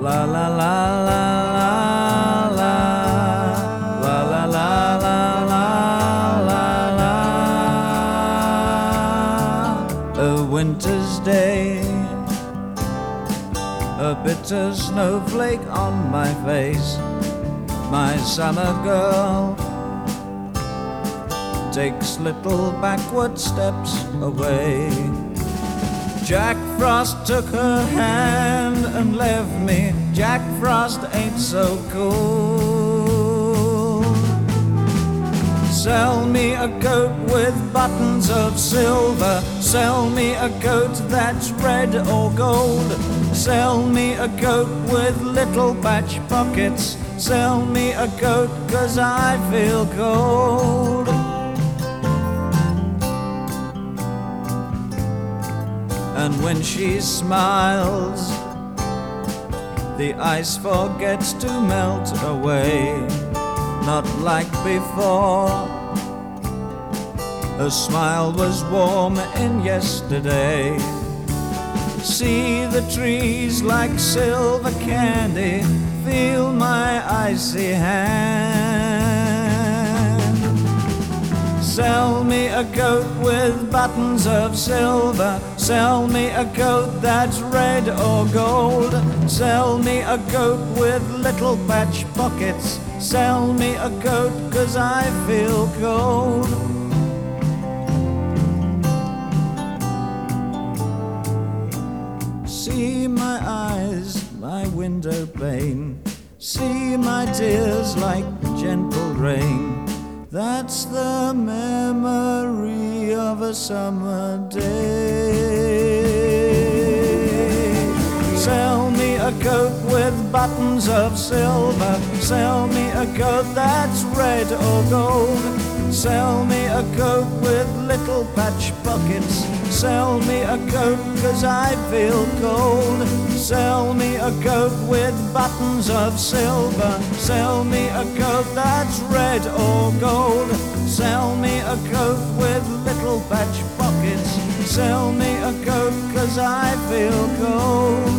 La la la la la la la la la la la la la. A winter's day, a bitter snowflake on my face. My summer girl takes little backward steps away. Jack Frost took her hand and left me. Jack Frost ain't so cool. Sell me a coat with buttons of silver. Sell me a coat that's red or gold. Sell me a coat with little patch pockets. Sell me a coat 'cause I feel cold. And when she smiles, the ice forgets to melt away. Not like before, her smile was warm in yesterday. See the trees like silver candy, feel my icy hand. Sell me a coat with buttons of silver. Sell me a coat that's red or gold. Sell me a coat with little patch pockets. Sell me a coat 'cause I feel cold. See my eyes, my window pane. See my tears like gentle rain. That's the memory of a summer day. Sell me a coat with buttons of silver. Sell me a coat that's red or gold. Sell me a coat with little patch pockets. Sell me a coat 'cause I feel cold. Sell me a coat with buttons of silver. Sell me a coat that's red or gold. Sell me a coat with little patch pockets. Sell me a coat 'cause I feel cold.